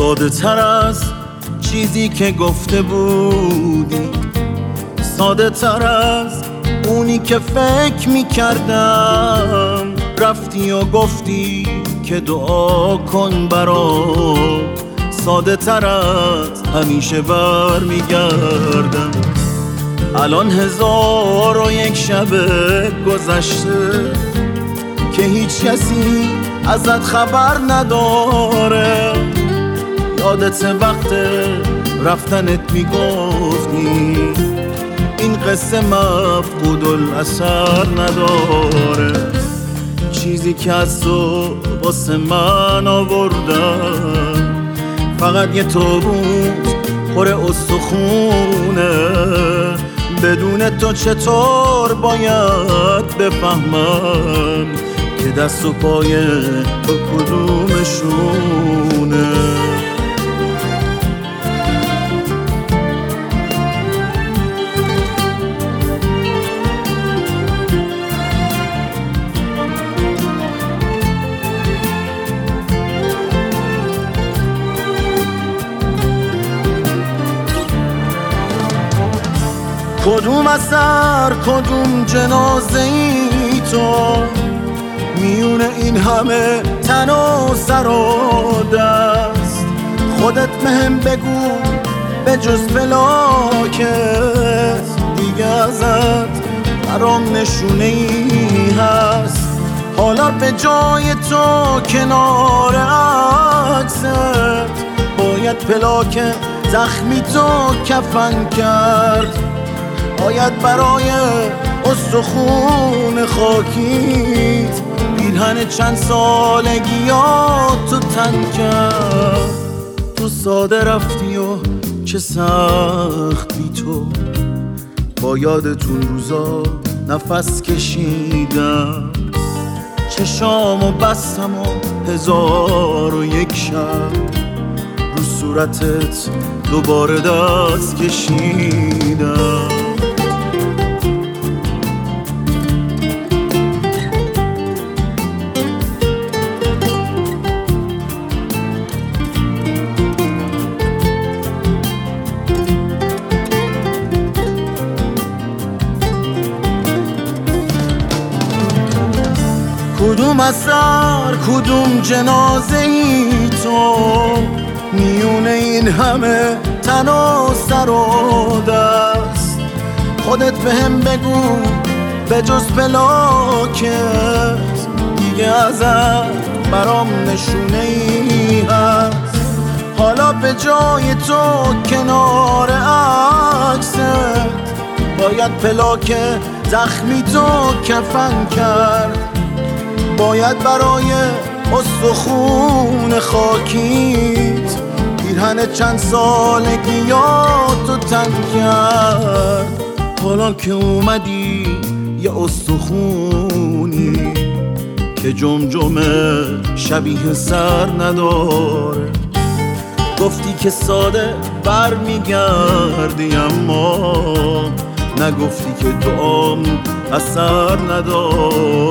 ساده تر از چیزی که گفته بودی، ساده تر از اونی که فکر میکردم. رفتی و گفتی که دعا کن برام، ساده تر از همیشه برمیگردم. الان 1001 شب گذشته که هیچ کسی ازت خبر نداره. یادت وقت رفتنت میگفتی این قصه مفقود الاثر نداره. چیزی که از تو واسه من آوردم فقط یه تابوت پر استخونه. بدون تو چطور باید بفهمم که دست و پای تو کدومشونه؟ کدوم اثر کدوم جنازه ای تو میونه این همه تن و سر و دست؟ خودت مهم بگو به جز فلاکت دیگه ازت برام نشونه ای هست. حالا به جای تو کنار عکست باید پلاک زخمی تو کفن کرد. باید برای استخون خاکیت پیرهن چند سالگیات تو تن کرد. تو ساده رفتی و چه سخت بی تو، با یادتون روزا نفس کشیدم. چشامو بستم و 1001 شب رو صورتت دوباره دست کشیدم. کدوم اثر کدوم جنازه ای تو میونه این همه تن و سر و دست؟ خودت بهم بگو به جز پلاکت دیگه ازت برام نشونه ای هست. حالا به جای تو کنار عکست باید پلاک زخمی تو کفن کرد. باید برای استخون خاکیت پیرهن چند سالگیاتو تن کرد. حالا که اومدی یه استخونی که جمجمه شبیه سر نداره. گفتی که ساده بر میگردی اما نگفتی که دعام اثر نداره.